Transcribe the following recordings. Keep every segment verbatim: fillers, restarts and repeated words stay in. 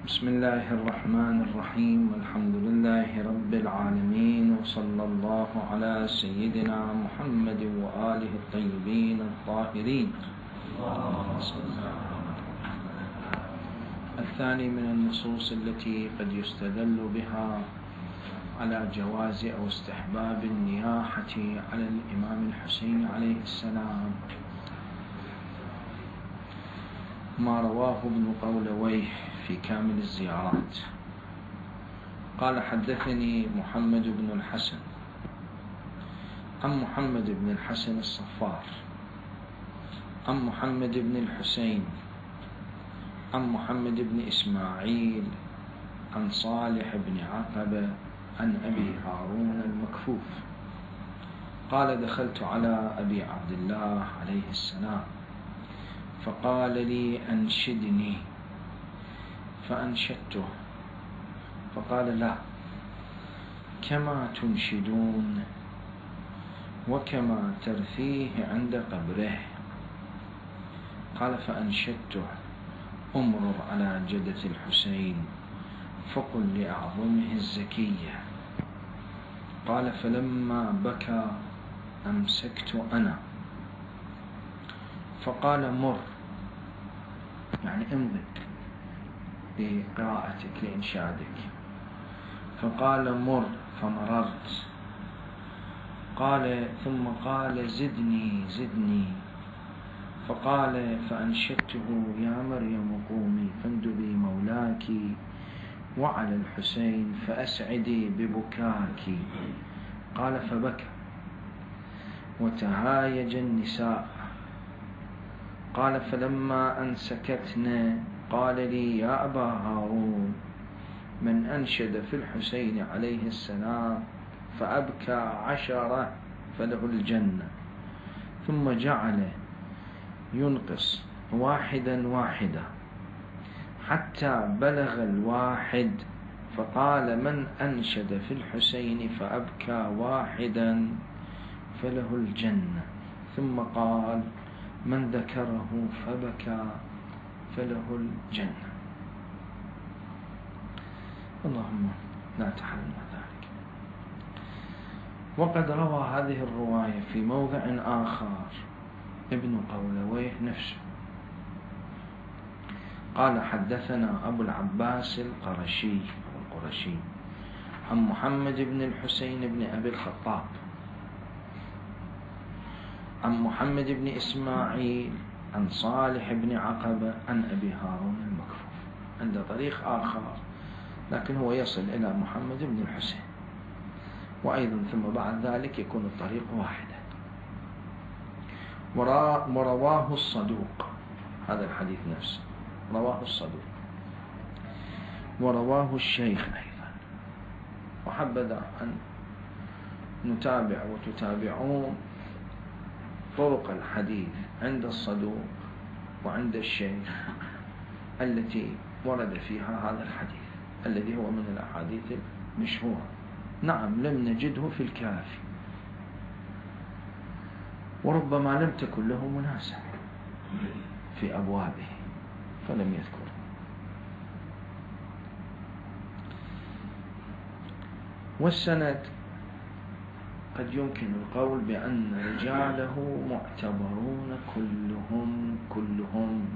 بسم الله الرحمن الرحيم والحمد لله رب العالمين وصلى الله على سيدنا محمد وآله الطيبين الطاهرين. الثاني من النصوص التي قد يستدل بها على جواز أو استحباب النياحة على الإمام الحسين عليه السلام ما رواه ابن قولويه في كامل الزيارات قال: حدثني محمد بن الحسن عن محمد بن الحسن الصفار عن محمد بن الحسين عن محمد بن إسماعيل عن صالح بن عقبة عن أبي هارون المكفوف قال: دخلت على أبي عبد الله عليه السلام فقال لي: أنشدني، فأنشدته فقال: لا، كما تنشدون وكما ترثيه عند قبره. قال: فأنشدته: أمرر على جدة الحسين فقل لأعظمه الزكية. قال: فلما بكى أمسكت أنا فقال: مر، يعني امضي بقراءتك لإنشادك. فقال: مر، فمررت. قال: ثم قال: زدني زدني. فقال: فأنشدته: يا مريم قومي فاندبي مولاك وعلى الحسين فأسعدي ببكاك. قال: فبكى وتهايج النساء. قال: فلما أن سكتنا قال لي: يا أبا هارون، من أنشد في الحسين عليه السلام فأبكى عشرة فله الجنة. ثم جعل ينقص واحدا واحدا حتى بلغ الواحد فقال: من أنشد في الحسين فأبكى واحدا فله الجنة. ثم قال: من ذكره فبكى فله الجنة. اللهم لا تحرمنا ذلك. وقد روى هذه الرواية في موضع آخر ابن قولويه نفسه قال: حدثنا أبو العباس القرشي القرشي عن محمد بن الحسين بن أبي الخطاب عن محمد بن إسماعيل عن صالح بن عقبة عن أبي هارون المكفوف، عند طريق آخر لكن هو يصل إلى محمد بن الحسين، وأيضا ثم بعد ذلك يكون الطريق واحدة. ورواه الصدوق، هذا الحديث نفسه رواه الصدوق ورواه الشيخ أيضا. وحبذا أن نتابع وتتابعون طرق الحديث عند الصدوق وعند الشيخ التي ورد فيها هذا الحديث الذي هو من الأحاديث المشهورة. نعم، لم نجده في الكافي، وربما لم تكن له مناسبة في أبوابه فلم يذكره. والسند قد يمكن القول بأن رجاله معتبرون كلهم كلهم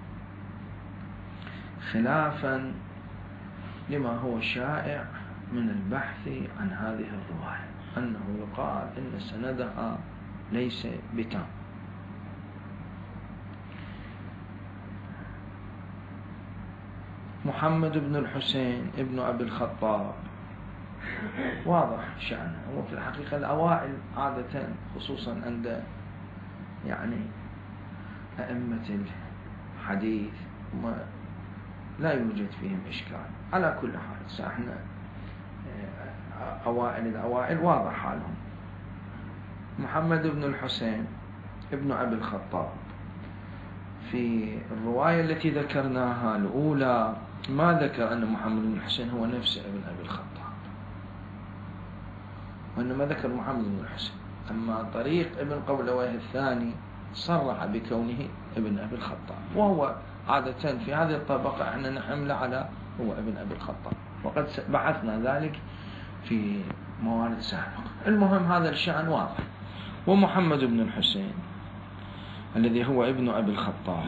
خلافا لما هو شائع من البحث عن هذه الرواية، أنه يقال إن سندها ليس بتام. محمد بن الحسين ابن أبي الخطاب واضح شأنه، وفي الحقيقة الأوائل عادة خصوصا عند يعني أئمة الحديث لا يوجد فيهم إشكال. على كل حال ساحنا أوائل الأوائل واضح حالهم. محمد بن الحسين ابن أبي الخطاب في الرواية التي ذكرناها الأولى ما ذكر أن محمد بن الحسين هو نفسه ابن أبي الخطاب، وإنما ذكر محمد بن الحسين. أما طريق ابن قولويه الثاني صرح بكونه ابن أبي الخطاب، وهو عادة في هذه الطبقة احنا نحمله على هو ابن أبي الخطاب، وقد بحثنا ذلك في موارد سابقة. المهم هذا الشأن واضح. ومحمد بن الحسين الذي هو ابن أبي الخطاب،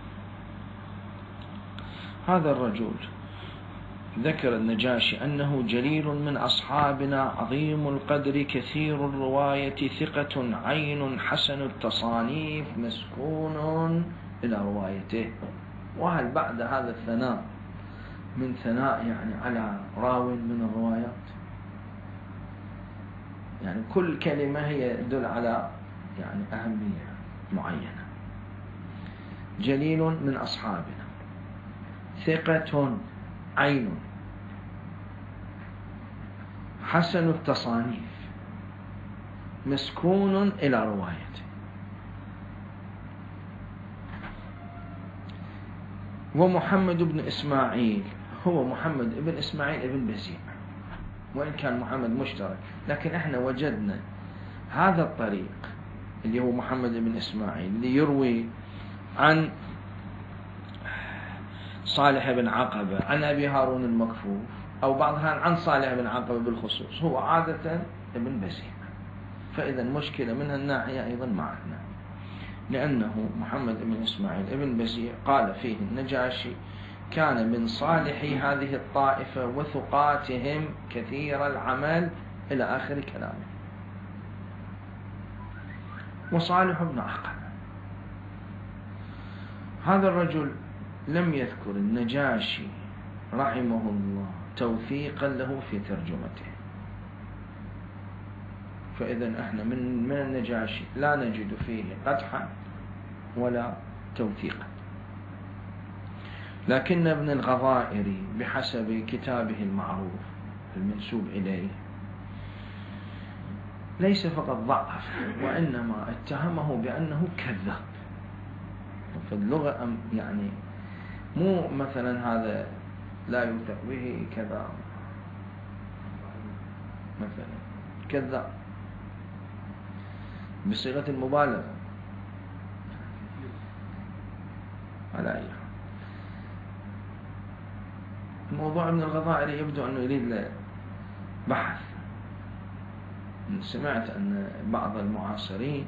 هذا الرجل ذكر النجاشي أنه جليل من أصحابنا، عظيم القدر، كثير الرواية، ثقة، عين، حسن التصانيف، مسكون إلى روايته. وهل بعد هذا الثناء من ثناء يعني على راو من الروايات؟ يعني كل كلمة هي تدل على يعني أهمية معينة. جليل من أصحابنا، ثقة، عين، حسن التصانيف، مسكون إلى روايته. ومحمد بن إسماعيل هو محمد بن إسماعيل بن بزيع، وإن كان محمد مشترك، لكن احنا وجدنا هذا الطريق اللي هو محمد بن إسماعيل اللي يروي عن صالح بن عقبة عن أبي هارون المكفوف، أو بعضها عن صالح بن عقبة بالخصوص، هو عادة ابن بزيع. فإذا مشكلة من الناحية أيضا معنا، لأنه محمد بن إسماعيل ابن بزيع قال فيه النجاشي: كان من صالحي هذه الطائفة وثقاتهم كثير العمل، إلى آخر كلامه. وصالح بن عقبة هذا الرجل لم يذكر النجاشي رحمه الله توثيقا له في ترجمته، فإذا احنا من من النجاشي لا نجد فيه قدحا ولا توثيقا. لكن ابن الغضائري بحسب كتابه المعروف المنسوب إليه ليس فقط ضعف، وإنما اتهمه بأنه كذاب. في اللغة يعني مو مثلا هذا لا يوثق به كذا، مثلا كذاب بصيغة المبالغة على أي حال. الموضوع من الغضائري يبدو أنه يريد له بحث. سمعت أن بعض المعاصرين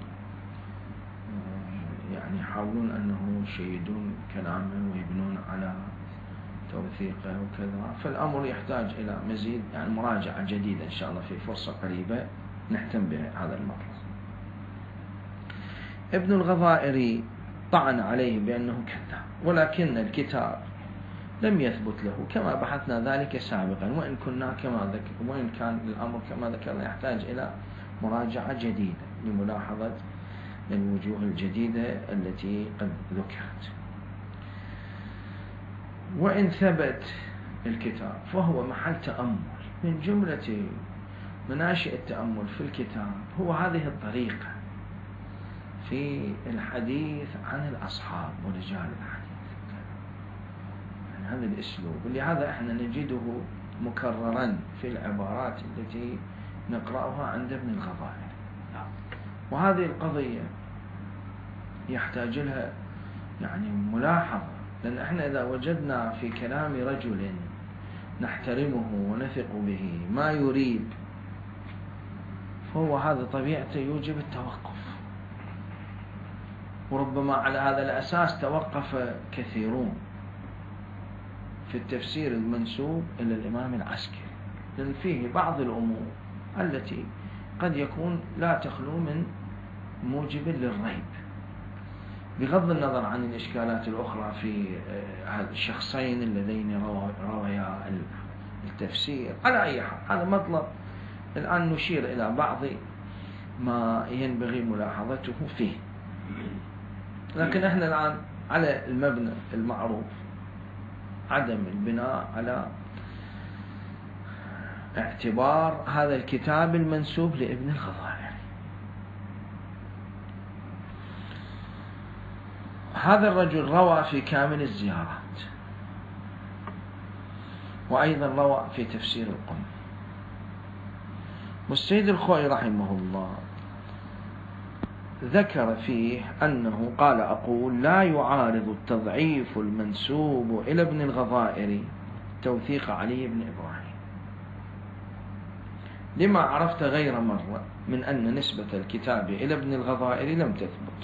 يعني يحاولون أنه يشيدون كلامه ويبنون على توثيقه وكذا، فالأمر يحتاج إلى مزيد يعني مراجعة جديدة إن شاء الله في فرصة قريبة نهتم بهذا المطلب. ابن الغضائري طعن عليه بأنه كذاب، ولكن الكتاب لم يثبت له كما بحثنا ذلك سابقا، وإن كنا كما ذكر وإن كان الأمر كما ذكرنا يحتاج إلى مراجعة جديدة لملاحظة الوجوه الجديدة التي قد ذكرت. وإن ثبت الكتاب فهو محل تأمل. من جملة مناشئ التأمل في الكتاب هو هذه الطريقة في الحديث عن الأصحاب ورجال الحديث، يعني هذا الأسلوب اللي هذا احنا نجده مكررا في العبارات التي نقرأها عند ابن الغضائري. وهذه القضية يحتاج لها يعني ملاحظة، لأن احنا إذا وجدنا في كلام رجل نحترمه ونثق به ما يريد، فهو هذا طبيعته يوجب التوقف. وربما على هذا الأساس توقف كثيرون في التفسير المنسوب إلى الإمام العسكري، لأن فيه بعض الأمور التي قد يكون لا تخلو من موجب للريب، بغض النظر عن الإشكالات الأخرى في الشخصين اللذين رويا التفسير. على أي حال هذا مطلب الآن نشير إلى بعض ما ينبغي ملاحظته فيه، لكن احنا الآن على المبنى المعروف، عدم البناء على اعتبار هذا الكتاب المنسوب لابن الغضائري. هذا الرجل روى في كامل الزيارات، وأيضا روى في تفسير القم. والسيد الخوئي رحمه الله ذكر فيه أنه قال: أقول لا يعارض التضعيف المنسوب إلى ابن الغضائر توثيق علي بن إبراهيم، لما عرفت غير مرة من أن نسبة الكتاب إلى ابن الغضائر لم تثبت،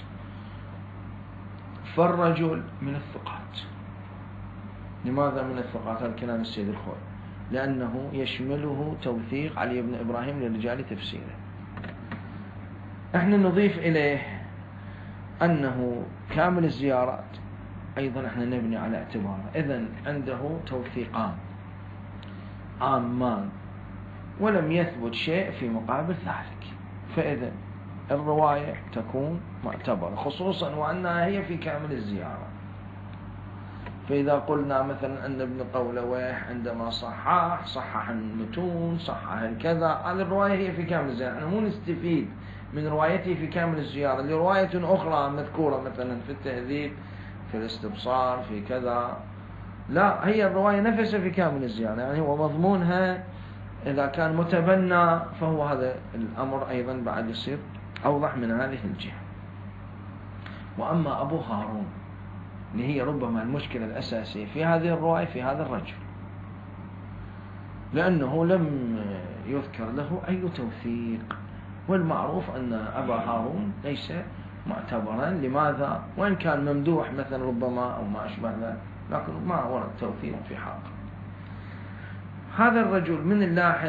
فالرجل من الثقات. لماذا من الثقات؟ هذا كلام السيد الخوي، لأنه يشمله توثيق علي بن إبراهيم لرجال تفسيره. احنا نضيف إليه أنه كامل الزيارات أيضا احنا نبني على اعتباره، إذن عنده توثيقان عامان ولم يثبت شيء في مقابل ذلك، فإذا الرواية تكون معتبرة، خصوصا وأنها هي في كامل الزيارة. فإذا قلنا مثلا أن ابن قولويه عندما صحح صحح المتون صحح الكذا، هذه الرواية هي في كامل الزيارة، نحن مو نستفيد من روايته في كامل الزيارة لرواية أخرى مذكورة مثلا في التهذيب في الاستبصار في كذا، لا، هي الرواية نفسها في كامل الزيارة، يعني هو مضمونها إذا كان متبنى فهو هذا الأمر أيضا بعد يصير أوضح من هذه الجهة. وأما أبو هارون اللي هي ربما المشكلة الأساسية في هذه الرواية في هذا الرجل، لأنه لم يذكر له أي توثيق، والمعروف أن أبا هارون ليس معتبرا. لماذا؟ وإن كان ممدوح مثلا ربما أو ما أشبه ذلك، لكن ما ورد توثيق في حقه. هذا الرجل من نلاحظ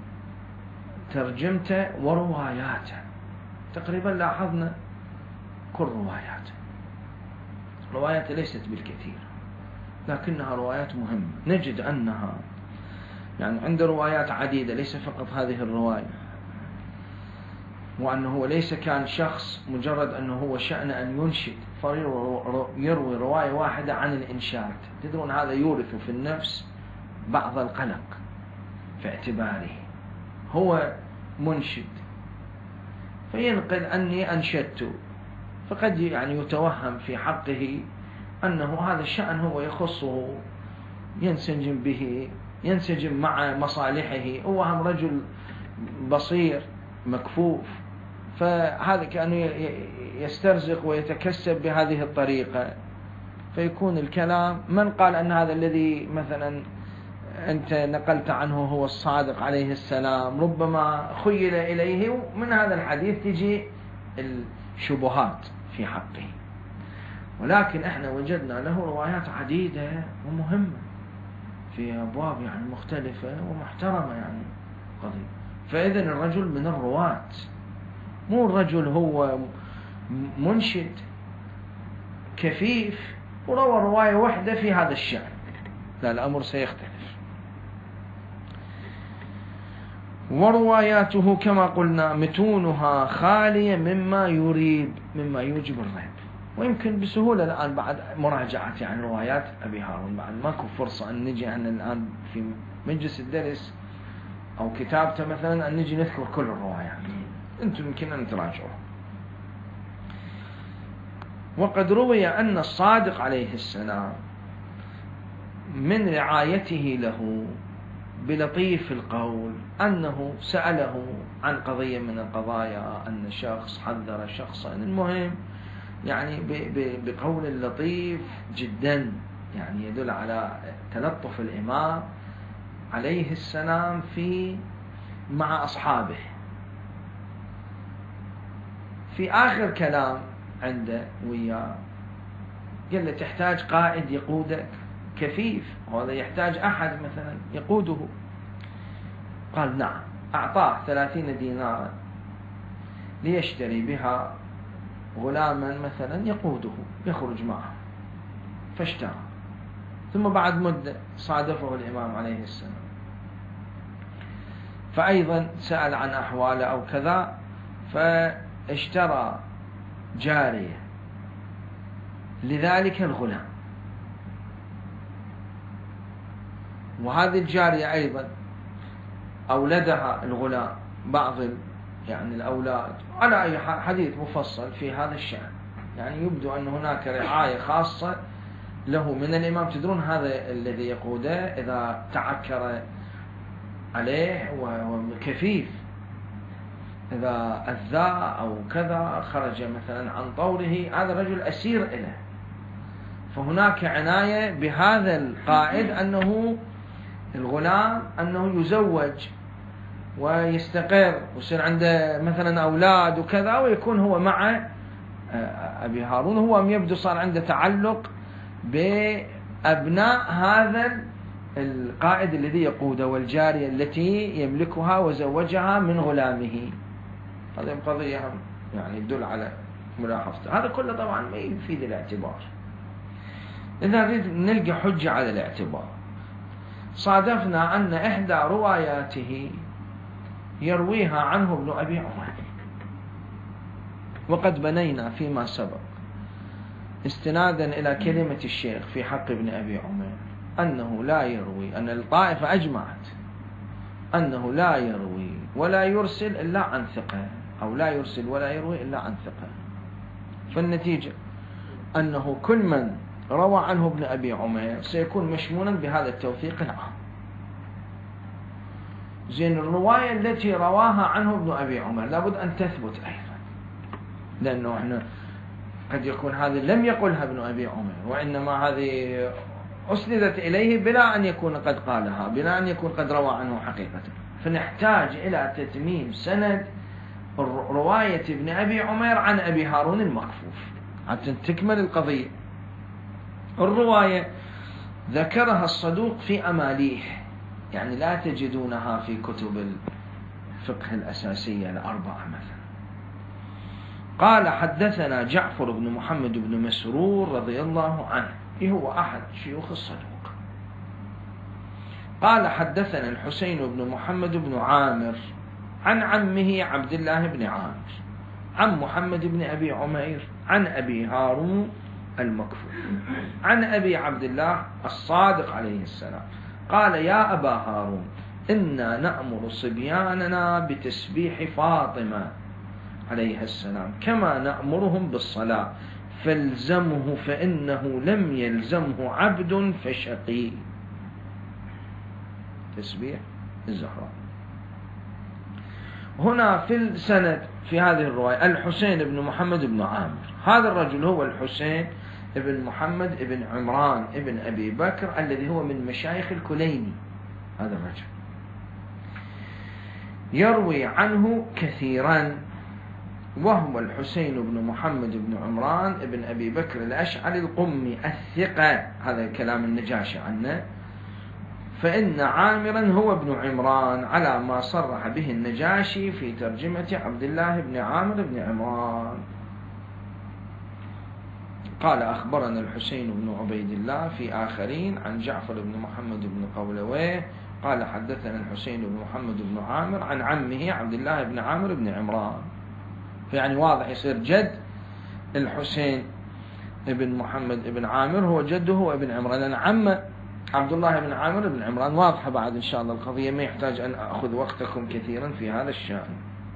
ترجمته ورواياته، تقريبا لاحظنا كل رواياته. رواياته ليست بالكثير لكنها روايات مهمة، نجد أنها يعني عنده روايات عديدة، ليس فقط هذه الرواية، وأنه ليس كان شخص مجرد أنه هو شأن أن ينشد فيروي رواية واحدة عن الإنشاد. تدرون هذا يورث في النفس بعض القلق في اعتباره، هو منشد فينقل أني أنشدت، فقد يعني يتوهم في حقه أنه هذا الشأن هو يخصه، ينسجم به، ينسجم مع مصالحه، هو هم رجل بصير مكفوف، فهذا كأنه يسترزق ويتكسب بهذه الطريقة، فيكون الكلام من قال أن هذا الذي مثلا أنت نقلت عنه هو الصادق عليه السلام، ربما خيل إليه من هذا الحديث تجي الشبهات في حقه. ولكن احنا وجدنا له روايات عديدة ومهمة في أبواب يعني مختلفة ومحترمة يعني قضية. فإذن الرجل من الرواة، مو الرجل هو منشد كفيف وروى رواية واحدة في هذا الشأن، لا، الأمر سيختلف. ورواياته كما قلنا متونها خالية مما يريد مما يوجب الريب، ويمكن بسهولة الآن بعد مراجعة يعني روايات أبي هارون، بعد ماكو فرصة أن نجي عن الآن في مجلس الدرس أو كتابته مثلا أن نجي نذكر كل الروايات، أنتم يمكن أن تراجعوا. وقد روي أن الصادق عليه السلام من رعايته له بلطيف القول أنه سأله عن قضية من القضايا، أن شخص حذر شخصا، المهم يعني بقول لطيف جدا، يعني يدل على تلطف الإمام عليه السلام في مع أصحابه. في آخر كلام عنده وياه قال له تحتاج قائد يقودك كفيف، وهذا يحتاج أحد مثلا يقوده. قال نعم، أعطاه ثلاثين دينارا ليشتري بها غلاما مثلا يقوده يخرج معه، فاشترى. ثم بعد مدة صادفه الإمام عليه السلام، فأيضا سأل عن أحواله أو كذا، فاشترى جارية لذلك الغلام، وهذه الجارية أيضا أولدها الغلام بعض يعني الأولاد، على أي حديث مفصل في هذا الشأن، يعني يبدو أن هناك رعاية خاصة له من الإمام. تدرون هذا الذي يقوده إذا تعكر عليه وكفيف إذا أذى أو كذا خرج مثلا عن طوره، هذا الرجل أسير إله، فهناك عناية بهذا القائد أنه الغلام أنه يزوج ويستقر ويصير عنده مثلا أولاد وكذا، ويكون هو مع أبي هارون. هو يبدو صار عنده تعلق بأبناء هذا القائد الذي يقوده والجارية التي يملكها وزوجها من غلامه. هذه قضية يعني يدل على ملاحظته. هذا كله طبعا ما يفيد الاعتبار. إذا نريد نلقى حجة على الاعتبار، صادفنا أن إحدى رواياته يرويها عنه ابن أبي عمر، وقد بنينا فيما سبق استنادا إلى كلمة الشيخ في حق ابن أبي عمر أنه لا يروي، أن الطائفة أجمعت أنه لا يروي ولا يرسل إلا عن ثقة، أو لا يرسل ولا يروي إلا عن ثقة. فالنتيجة أنه كل من روى عنه ابن أبي عمر سيكون مشمولا بهذا التوثيق العام. زين، الرواية التي رواها عنه ابن أبي عمر لابد أن تثبت أيضا، لأنه احنا قد يكون هذه لم يقلها ابن أبي عمر، وإنما هذه أسندت إليه بلا أن يكون قد قالها، بلا أن يكون قد روى عنه حقيقة. فنحتاج إلى تتميم سند رواية ابن أبي عمر عن أبي هارون المكفوف حتى تكمل القضية. الرواية ذكرها الصدوق في أماليح، يعني لا تجدونها في كتب الفقه الأساسية الأربعة مثلا. قال حدثنا جعفر بن محمد بن مسرور رضي الله عنه، هو أحد شيوخ الصدوق. قال حدثنا الحسين بن محمد بن عامر عن عمه عبد الله بن عامر عن محمد بن أبي عمير عن أبي هارون المكفوف عن أبي عبد الله الصادق عليه السلام قال: يا أبا هارون، إنا نأمر صبياننا بتسبيح فاطمة عليه السلام كما نأمرهم بالصلاة، فالزمه فإنه لم يلزمه عبد فشقي. تسبيح الزهراء. هنا في السند في هذه الرواية الحسين بن محمد بن عامر، هذا الرجل هو الحسين ابن محمد ابن عمران ابن أبي بكر الذي هو من مشايخ الكليني. هذا الرجل يروي عنه كثيرا، وهو الحسين بن محمد بن عمران ابن أبي بكر الأشعري القمي الثقة. هذا كلام النجاشي عنه. فإن عامرا هو ابن عمران على ما صرح به النجاشي في ترجمة عبد الله بن عامر بن عمران. قال: أخبرنا الحسين بن عبيد الله في آخرين عن جعفر بن محمد بن قولويه قال: حدثنا الحسين بن محمد بن عامر عن عمه عبد الله بن عامر بن عمران. فيعني واضح يصير جد الحسين بن محمد بن عامر هو جده هو ابن عمران، لأن عمه عبد الله بن عامر بن عمران. واضحة بعد إن شاء الله القضية، ما يحتاج أن أخذ وقتكم كثيرا في هذا الشأن.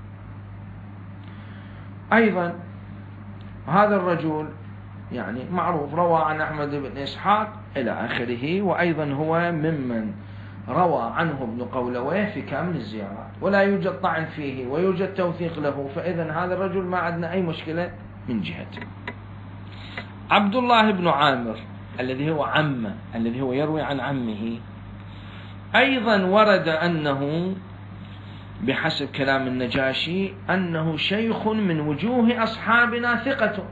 أيضا هذا الرجل يعني معروف روى عن أحمد بن إسحاق إلى آخره، وأيضا هو ممن روى عنه ابن قولويه في كامل الزيارات، ولا يوجد طعن فيه ويوجد توثيق له. فإذا هذا الرجل ما عندنا أي مشكلة من جهته. عبد الله بن عامر الذي هو عمه، الذي هو يروي عن عمه، أيضا ورد أنه بحسب كلام النجاشي أنه شيخ من وجوه أصحابنا ثقة.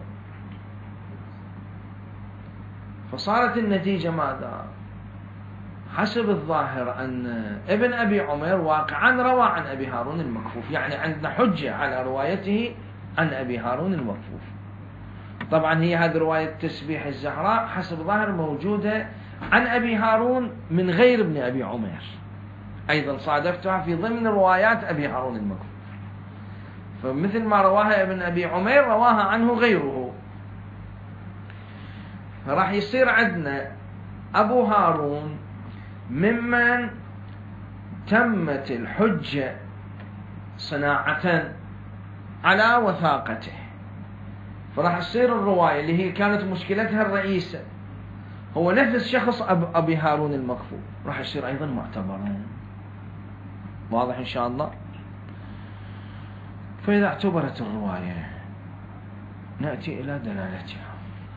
فصارت النتيجة ماذا؟ حسب الظاهر أن ابن أبي عمر واقعا روى عن أبي هارون المكفوف، يعني عندنا حجة على روايته عن أبي هارون المكفوف. طبعا هي هذه رواية تسبيح الزهراء حسب ظاهر موجودة عن أبي هارون من غير ابن أبي عمر، أيضا صادفتها في ضمن روايات أبي هارون المكفوف. فمثل ما رواها ابن أبي عمر رواها عنه غيره. راح يصير عندنا أبو هارون ممن تمت الحجة صناعة على وثاقته، فراح تصير الرواية اللي هي كانت مشكلتها الرئيسة هو نفس شخص أب أبي هارون المكفوف، راح يصير أيضا معتبرا. واضح إن شاء الله. فإذا اعتبرت الرواية نأتي إلى دلالتها.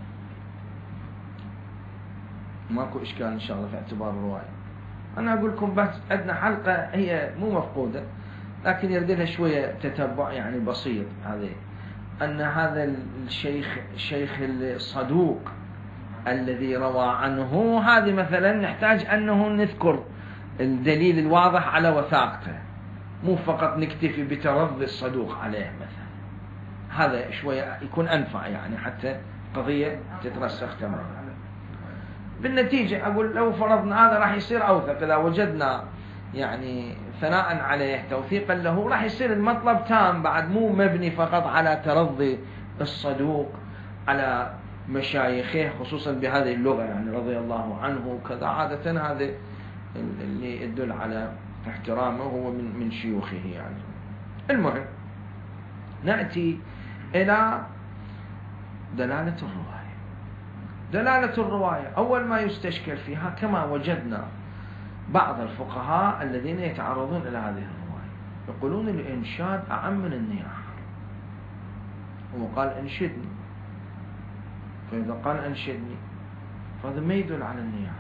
ماكو إشكال إن شاء الله في اعتبار الرواية. أنا أقول لكم بس عندنا حلقة هي مو مفقودة لكن يرد لها شوية تتبع يعني بسيط، هذه أن هذا الشيخ الشيخ الصدوق الذي روى عنه، هذه مثلا نحتاج أنه نذكر الدليل الواضح على وثاقته، مو فقط نكتفي بترضي الصدوق عليه مثلا. هذا شوية يكون أنفع يعني حتى قضية تترسخ تماما. بالنتيجة أقول لو فرضنا هذا راح يصير أوثق، إذا وجدنا يعني ثناء عليه توثيقا له راح يصير المطلب تام بعد، مو مبني فقط على ترضي الصدوق على مشايخه خصوصا بهذه اللغة يعني رضي الله عنه وكذا. عادة هذا اللي يدل على احترامه هو من من شيوخه يعني. المهم نأتي إلى دلالة الرواية. دلالة الرواية أول ما يستشكل فيها كما وجدنا بعض الفقهاء الذين يتعرضون إلى هذه الرواية يقولون الإنشاد أعم من النياحة. هو قال انشدني، فإذا قال انشدني فهذا ما يدل على النياحة.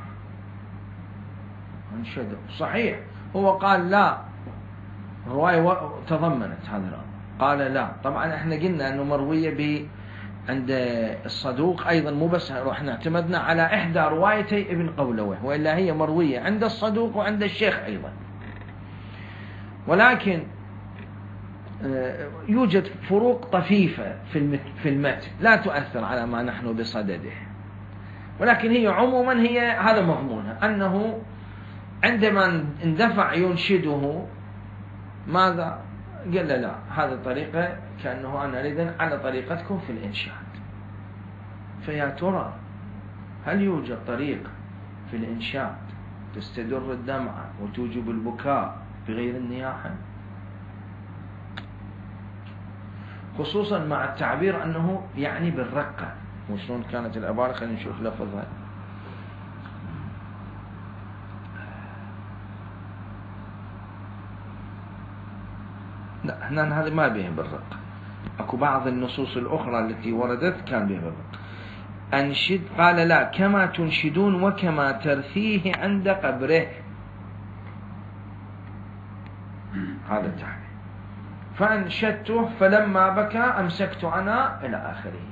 انشده صحيح، هو قال لا، الرواية تضمنت هذا الأمر، قال لا. طبعا احنا قلنا أنه مروية ب عند الصدوق أيضا، مو بس احنا اعتمدنا على إحدى روايتي ابن قولوه، وإلا هي مروية عند الصدوق وعند الشيخ أيضا. ولكن يوجد فروق طفيفة في المتن لا تؤثر على ما نحن بصدده، ولكن هي عموما هي هذا مضمونها، أنه عندما اندفع ينشده ماذا قال؟ لا، هذه الطريقة كأنه أنا أريد على طريقتكم في الإنشاد. فيا ترى هل يوجد طريق في الإنشاد تستدر الدمعة وتوجب البكاء بغير النياحة؟ خصوصا مع التعبير أنه يعني بالرقة. وشلون كانت العبارة؟ خلينا نشوف لفظها. لا، هنا هذا ما بيه بالرقة. أكو بعض النصوص الأخرى التي وردت كان بيه بالرقة. أنشد، قال لا، كما تنشدون وكما ترثيه عند قبره. هذا التعبير. فأنشدته فلما بكى أمسكت أنا إلى آخره.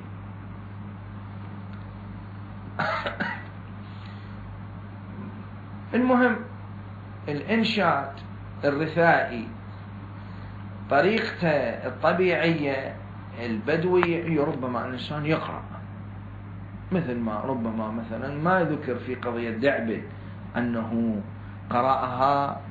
المهم الإنشاد الرثائي طريقته الطبيعية البدوية ربما الإنسان يقرأ، مثل ما ربما مثلا ما ذكر في قضية دعبل أنه قرأها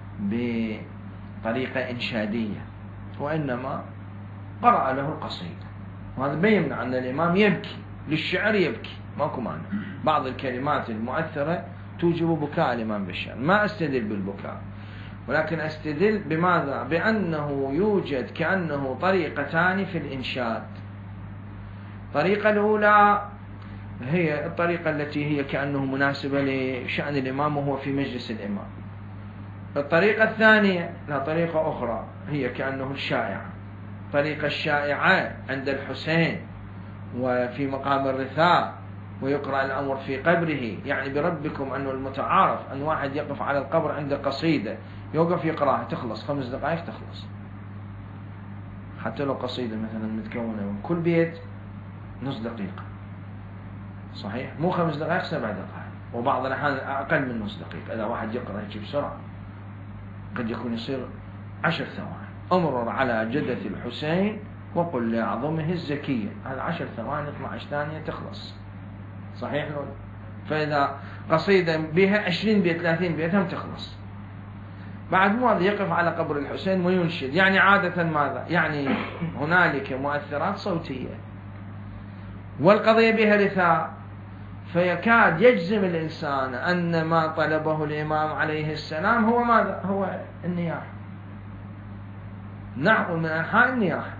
بطريقة إنشادية، وإنما قرأ له القصيدة. وهذا ما يمنع أن الإمام يبكي، للشعر يبكي ماكو معنى. بعض الكلمات المؤثرة توجب بكاء الإمام بالشعر، ما أستدل بالبكاء، ولكن أستدل بماذا؟ بأنه يوجد كأنه طريقتان في الإنشاد. الطريقة الأولى هي الطريقة التي هي كأنه مناسبة لشأن الإمام وهو في مجلس الإمام. الطريقة الثانية لا، طريقة أخرى هي كأنه الشائعة، طريقة الشائعة عند الحسين وفي مقام الرثاء ويقرأ الأمر في قبره. يعني بربكم أنه المتعارف أن واحد يقف على القبر عند قصيدة يوقف يقرأها تخلص خمس دقائق تخلص، حتى لو قصيدة مثلا متكونة من كل بيت نص دقيقة، صحيح؟ مو خمس دقائق، سبع دقائق، وبعض الأحيان أقل من نص دقيقة. إذا واحد يقرأ يجي بسرعة قد يكون يصير عشر ثواني. أمرر على جدث الحسين وقل لأعظمه الزكية، هذا عشر ثواني اثنى عشر ثانية تخلص، صحيح لو؟ فإذا قصيدة بها عشرين بيت ثلاثين بيت هم تخلص. بعد ماذا؟ يقف على قبر الحسين وينشد. يعني عادة ماذا؟ يعني هنالك مؤثرات صوتية والقضية بها رثاء، فيكاد يجزم الإنسان أن ما طلبه الإمام عليه السلام هو ماذا؟ هو النياحة، نحو من أنحاء النياحة.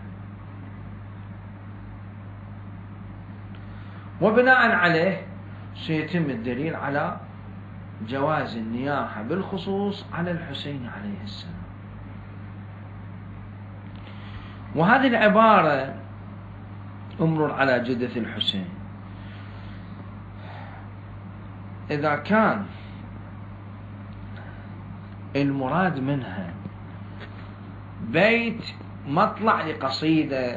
وبناء عليه سيتم الدليل على جواز النياحة بالخصوص على الحسين عليه السلام. وهذه العبارة أمر على جدث الحسين إذا كان المراد منها بيت مطلع لقصيدة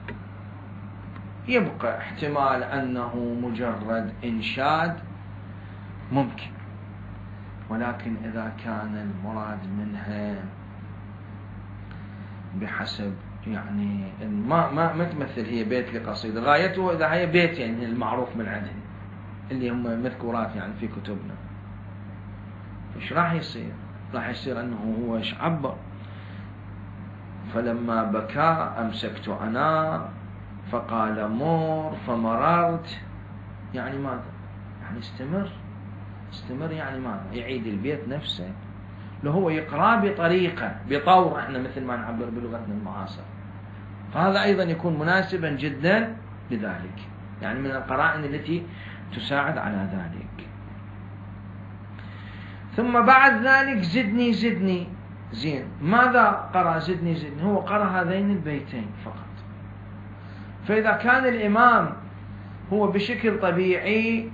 يبقى احتمال أنه مجرد إنشاد ممكن، ولكن إذا كان المراد منها بحسب يعني ما ما ما تمثل هي بيت لقصيدة، غايته إذا هي بيت يعني المعروف من عندهم اللي هم مذكورات يعني في كتبنا، إيش راح يصير؟ راح يصير أنه هو إيش عبر، فلما بكى أمسكت أنا فقال مر فمررت، يعني ماذا؟ يعني استمر استمر يعني ماذا؟ يعيد البيت نفسه، لو هو يقرأ بطريقة بطور، احنا مثل ما نعبر بلغتنا المعاصرة، فهذا أيضا يكون مناسبا جدا لذلك، يعني من القرائن التي تساعد على ذلك. ثم بعد ذلك زدني زدني، زين ماذا قرأ زدني زدني؟ هو قرأ هذين البيتين فقط. فإذا كان الإمام هو بشكل طبيعي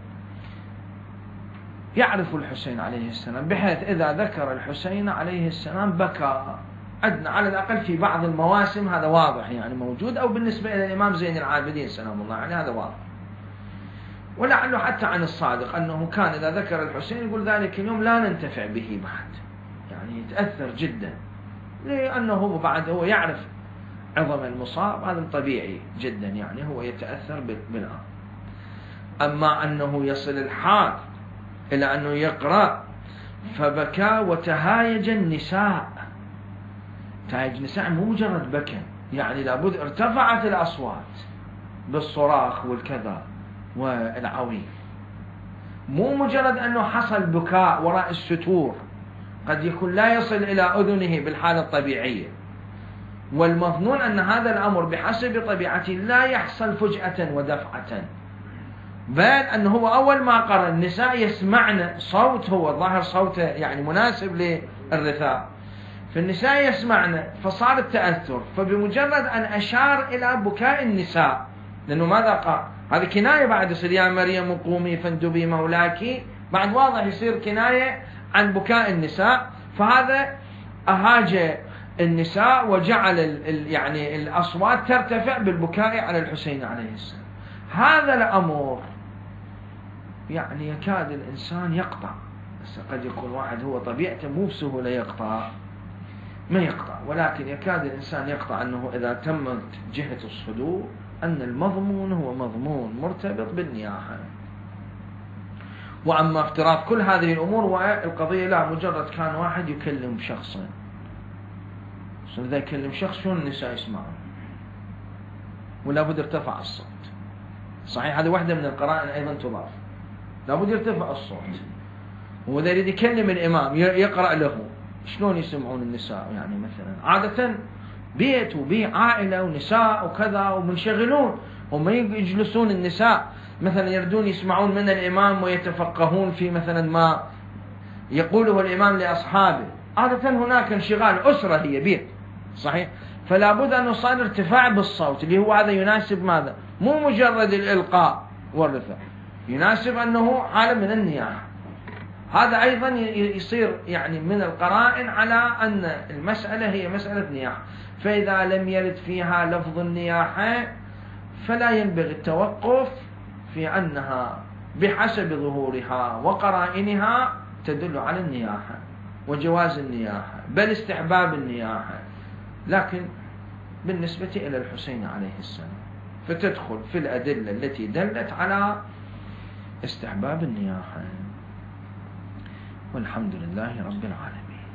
يعرف الحسين عليه السلام، بحيث إذا ذكر الحسين عليه السلام بكى، عندنا على الأقل في بعض المواسم هذا واضح يعني موجود، أو بالنسبة إلى الإمام زين العابدين سلام الله عليه هذا واضح. ولعله حتى عن الصادق أنه كان إذا ذكر الحسين يقول ذلك اليوم لا ننتفع به بعد، يعني يتأثر جدا، لأنه بعد هو يعرف عظم المصاب، هذا طبيعي جدا، يعني هو يتأثر بالآن. أما أنه يصل الحال إلى أنه يقرأ فبكى وتهايج النساء، تهايج النساء مو مجرد بكى، يعني لابد ارتفعت الأصوات بالصراخ والكذا والعويل، مو مجرد أنه حصل بكاء وراء الستور، قد يكون لا يصل إلى أذنه بالحالة الطبيعية، والمظنون أن هذا الأمر بحسب طبيعته لا يحصل فجأة ودفعة، بل أنه هو أول ما قرأ النساء يسمعن صوت، هو ظاهر صوته يعني مناسب للرثاء، فالنساء يسمعن فصار التأثر، فبمجرد أن أشار إلى بكاء النساء، لأنه ماذا قال؟ هذه كناية بعد يصير يا مريم قومي فاندبي مولاك، بعد واضح يصير كناية عن بكاء النساء، فهذا أهاج النساء وجعل ال يعني الأصوات ترتفع بالبكاء على الحسين عليه السلام. هذا الأمر يعني يكاد الإنسان يقطع، بس قد يكون واحد هو طبيعته مو بسهولة يقطع، ما يقطع، ولكن يكاد الإنسان يقطع أنه إذا تمت جهة الصدور أن المضمون هو مضمون مرتبط بالنياحة. وأما افتراض كل هذه الأمور والقضية لا مجرد كان واحد يكلم شخصا، إذا يكلم شخص شون النساء يسمعون، ولا بد ارتفع الصوت، صحيح هذه واحدة من القرائن أيضا تضاف، لا بد يرتفع الصوت، وإذا يريد يكلم الإمام يقرأ له شلون يسمعون النساء؟ يعني مثلا عادة بيت وبيع عائلة ونساء وكذا ومنشغلون، وما يجلسون النساء مثلا يردون يسمعون من الإمام ويتفقهون في مثلا ما يقوله الإمام لأصحابه، عادة هناك انشغال، أسرة هي بيت صحيح، فلا بد أن يصير ارتفاع بالصوت اللي هو هذا يناسب ماذا؟ مو مجرد الإلقاء والرفع، يناسب أنه حالة من النياحة. هذا أيضا يصير يعني من القرائن على أن المسألة هي مسألة نياحة، فإذا لم يرد فيها لفظ النياحة فلا ينبغي التوقف في أنها بحسب ظهورها وقرائنها تدل على النياحة وجواز النياحة بل استحباب النياحة، لكن بالنسبة إلى الحسين عليه السلام فتدخل في الأدلة التي دلت على استحباب النياحة. والحمد لله رب العالمين.